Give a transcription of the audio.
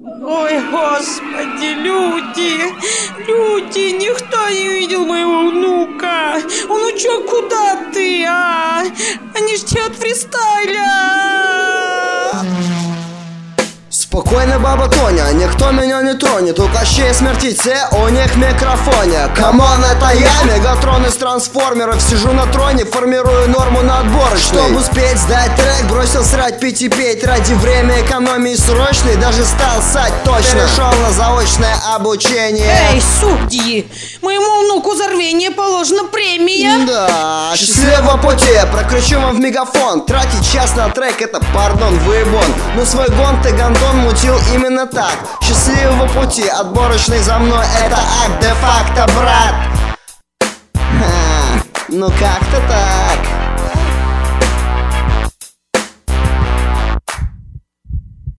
Ой, господи, люди, никто не видел моего внука. Внучок, куда ты, а? Они ж тебя фристайлят. Спокойно, баба Тоня, никто меня не тронет. У Кощей смерти те, у них в микрофоне. Камон, это я, Мегатрон из трансформеров. Сижу на троне, формирую норму на отборочной. Чтобы успеть сдать трек, бросил срать, пить и петь. Ради время экономии срочной, даже стал ссать точно. Перешел на заочное обучение. Эй, судьи, моему внуку за рвение положена премия. Да, счастливого пути, прокричу вам в мегафон. Тратить час на трек, это, пардон, выебон. Но свой гон ты, гондон, мутил именно так. Счастливого пути, отборочный за мной, это акт де-факто, брат. Ну как-то так.